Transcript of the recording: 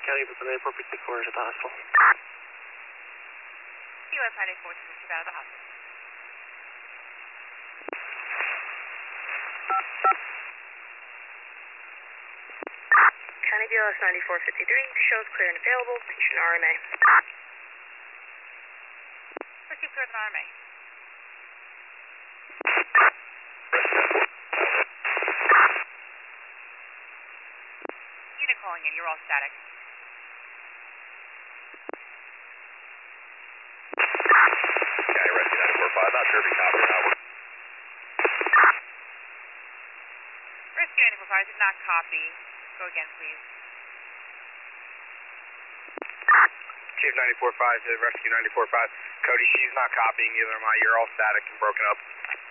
County, but the airport is at the hospital. US 94 to out of the hospital. County BLS 9453 shows clear and available. Patient RMA. Proceed clear with an RMA. Unit calling in, you're all static. County Rescue 945, not sure if you copy or not. Rescue 945 did not copy. Go again, please. Chief 94-5 to Rescue 94-5. Cody, she's not copying, neither am I. You're all static and broken up.